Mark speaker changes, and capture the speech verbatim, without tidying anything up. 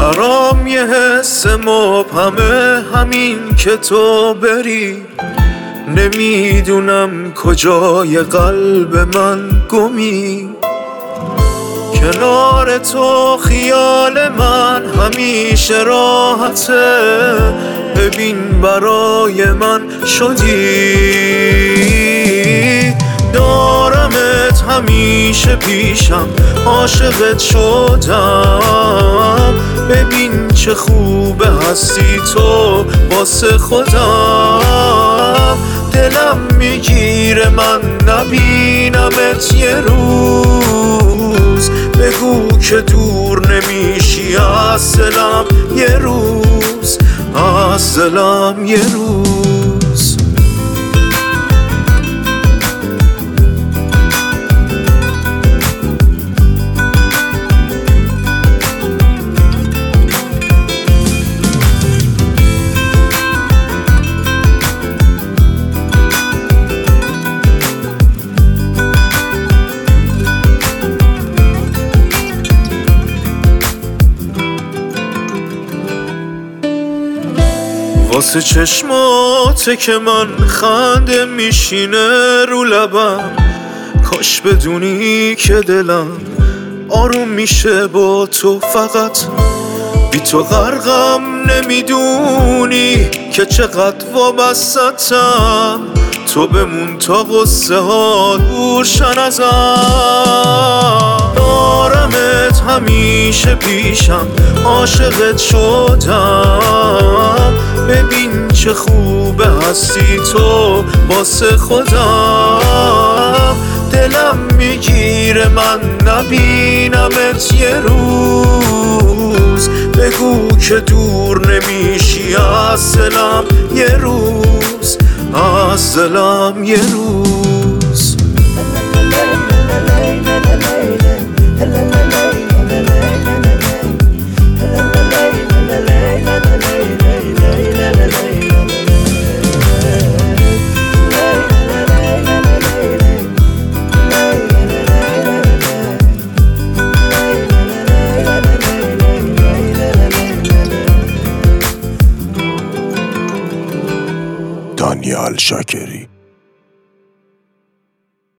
Speaker 1: برام یه حس مبهمه همین که تو بری، نمیدونم کجای قلب من گمی. کنار تو خیال من همیشه راحته، ببین برای من شدی. دارمت همیشه پیشم، عاشقت شدم. ببین چه خوبه هستی تو واسه خودم. دلم میگیره من نبینمت یه روز، بگو که دور نمیشی از دلم یه روز، از دلم یه روز. واسه چشماته که من خنده میشینه رو لبم، کاش بدونی که دلم آروم میشه با تو. فقط بی تو غرقم، نمیدونی که چقدر وابستم. تو بمون تا غصه ها دور شن ازم. دارمت همیشه پیشم، عاشقت شدم. ببین چه خوبه هستی تو واسه خودم. دلم میگیره من نبینمت یه روز، بگو که دور نمیشی از دلم یه روز، از دلم یه روز.
Speaker 2: دانیال شاکری.